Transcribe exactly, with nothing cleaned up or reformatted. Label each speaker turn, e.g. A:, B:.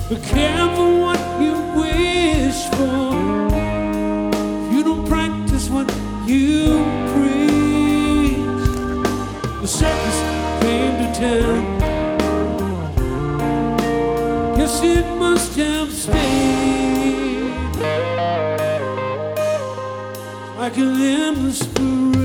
A: Be careful what you wish for. If you don't practice what you preach. The circus came to town. Guess it must have stayed like an endless parade.